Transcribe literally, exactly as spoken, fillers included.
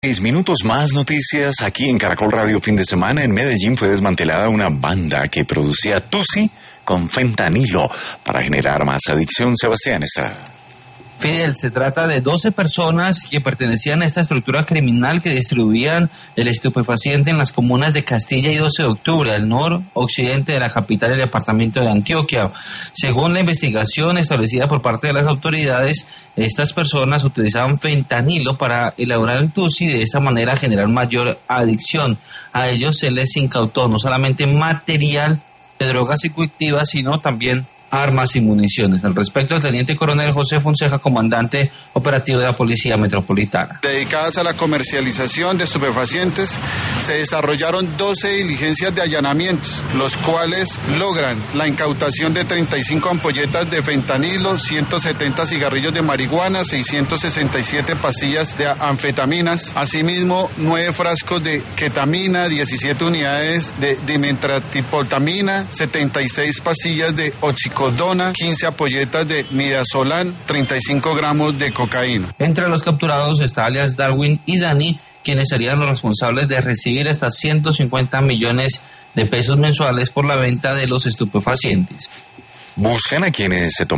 Seis minutos más noticias aquí en Caracol Radio fin de semana. En Medellín fue desmantelada una banda que producía tusi con fentanilo para generar más adicción. Sebastián Estrada. Fidel, se trata de doce personas que pertenecían a esta estructura criminal que distribuían el estupefaciente en las comunas de Castilla y doce de octubre, al noroccidente de la capital del departamento de Antioquia. Según la investigación establecida por parte de las autoridades, estas personas utilizaban fentanilo para elaborar el tusi y de esta manera generar mayor adicción. A ellos se les incautó no solamente material de drogas psicoactivas, sino también armas y municiones. Al respecto, el teniente coronel José Fonseca, comandante operativo de la Policía Metropolitana. Dedicadas a la comercialización de estupefacientes, se desarrollaron doce diligencias de allanamientos, los cuales logran la incautación de treinta y cinco ampolletas de fentanilo, ciento setenta cigarrillos de marihuana, seiscientas sesenta y siete pastillas de anfetaminas, asimismo nueve frascos de ketamina, diecisiete unidades de dimetratipotamina, setenta y seis pastillas de oxicodona, quince ampolletas de midazolam, treinta y cinco gramos de cocaína. Entre los capturados está alias Darwin y Dani, quienes serían los responsables de recibir hasta ciento cincuenta millones de pesos mensuales por la venta de los estupefacientes. Buscan a quienes se toman